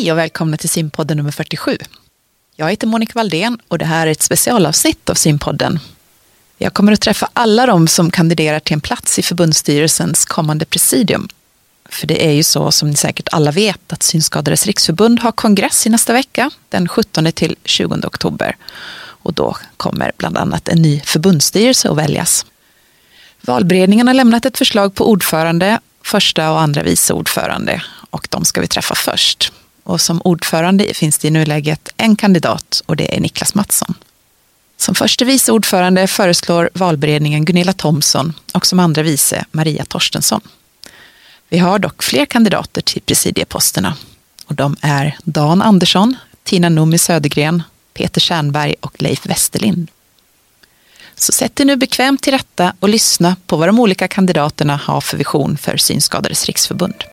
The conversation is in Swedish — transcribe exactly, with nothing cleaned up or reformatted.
Hej och välkomna till Synpodden nummer fyrtiosju. Jag heter Monica Valdén och det här är ett specialavsnitt av Synpodden. Jag kommer att träffa alla de som kandiderar till en plats i förbundsstyrelsens kommande presidium. För det är ju så, som ni säkert alla vet, att Synskadades riksförbund har kongress i nästa vecka, den sjuttonde till tjugonde oktober. Och då kommer bland annat en ny förbundsstyrelse att väljas. Valberedningen har lämnat ett förslag på ordförande, första och andra vice ordförande, och de ska vi träffa först. Och som ordförande finns det i nuläget en kandidat och det är Niklas Mattsson. Som första vice ordförande föreslår valberedningen Gunilla Thomsson och som andra vice Maria Torstensson. Vi har dock fler kandidater till presidieposterna och de är Dan Andersson, Tina Nummi Södergren, Peter Tjernberg och Leif Westerlind. Så sätt dig nu bekvämt till rätta och lyssna på vad de olika kandidaterna har för vision för Synskadades riksförbund.